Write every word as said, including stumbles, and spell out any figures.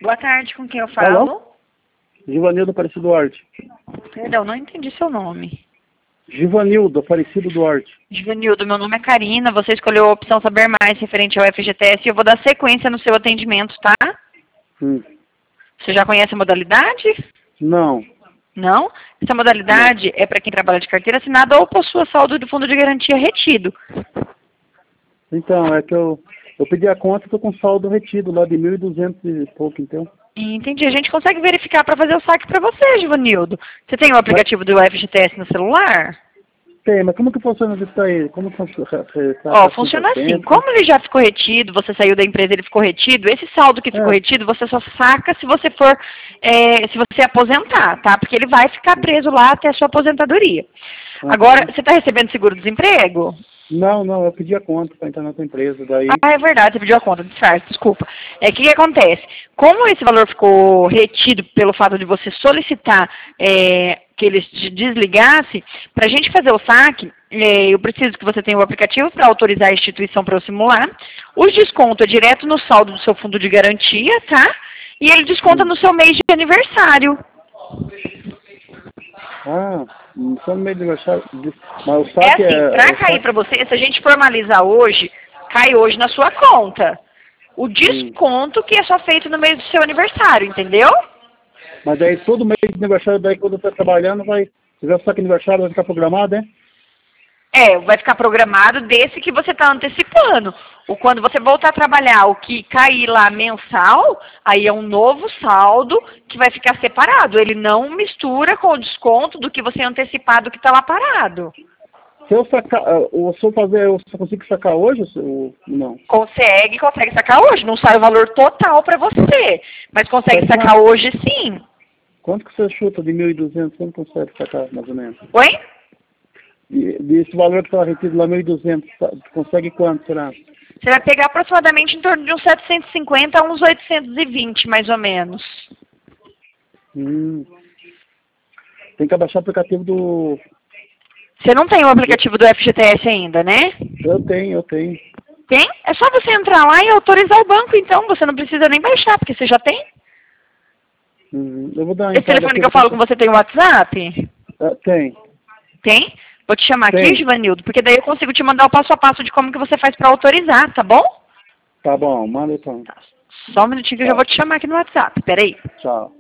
Boa tarde, com quem eu falo? Alô? Givanildo Aparecido Duarte. Perdão, não entendi seu nome. Givanildo Aparecido Duarte. Givanildo, meu nome é Karina, você escolheu a opção Saber Mais referente ao F G T S e eu vou dar sequência no seu atendimento, tá? Hum. Você já conhece a modalidade? Não. Não? Essa modalidade não. É para quem trabalha de carteira assinada ou possua saldo do fundo de garantia retido. Então, é que eu, eu pedi a conta e estou com saldo retido lá de mil e duzentos e pouco, então. Entendi. A gente consegue verificar para fazer o saque para você, Givanildo. Você tem o aplicativo mas... do F G T S no celular? Tem, mas como que funciona isso aí? Como funciona? Ó, oh, funciona assim. Como ele já ficou retido, você saiu da empresa, ele ficou retido, esse saldo que ficou é. retido, você só saca se você for, é, se você aposentar, tá? Porque ele vai ficar preso lá até a sua aposentadoria. Uhum. Agora, você está recebendo seguro-desemprego? Não, não, eu pedi a conta para entrar na tua empresa, daí... Ah, é verdade, você pediu a conta, disfarce, desculpa. É, o que que acontece? Como esse valor ficou retido pelo fato de você solicitar é, que ele desligasse, para a gente fazer o saque, é, eu preciso que você tenha o aplicativo para autorizar a instituição para eu simular. O desconto é direto no saldo do seu fundo de garantia, tá? E ele desconta no seu mês de aniversário. Ah, só no mês de aniversário. Mas o saque é assim, é... para cair para você, se a gente formalizar hoje, cai hoje na sua conta. O desconto hum. que é só feito no mês do seu aniversário, entendeu? Mas daí todo mês de aniversário, daí quando você está trabalhando, vai... Se tiver o saque de aniversário, vai ficar programado, é? É, vai ficar programado desse que você está antecipando. Ou quando você voltar a trabalhar, o que cair lá mensal, aí é um novo saldo que vai ficar separado. Ele não mistura com o desconto do que você antecipado que está lá parado. Se eu sacar, ou se eu fazer, eu só consigo sacar hoje ou não? Consegue, consegue sacar hoje. Não sai o valor total para você, mas consegue Mas, sacar hoje sim. Quanto que você chuta de mil e duzentos? Quanto consegue sacar, mais ou menos? Oi? Desse valor que estava retido lá, mil e duzentos, consegue quanto, será? Você vai pegar aproximadamente em torno de uns setecentos e cinquenta a uns oitocentos e vinte, mais ou menos. Hum. Tem que abaixar o aplicativo do... Você não tem o aplicativo do F G T S ainda, né? Eu tenho, eu tenho. Tem? É só você entrar lá e autorizar o banco, então. Você não precisa nem baixar, porque você já tem. Hum. Eu vou dar Esse telefone que eu falo com você tem o WhatsApp? Uh, tem. Tem? Vou te chamar Tem. aqui, Givanildo, porque daí eu consigo te mandar o passo a passo de como que você faz para autorizar, tá bom? Tá bom, manda então. Tá. Só um minutinho que eu já vou te chamar aqui no WhatsApp, peraí. Tchau.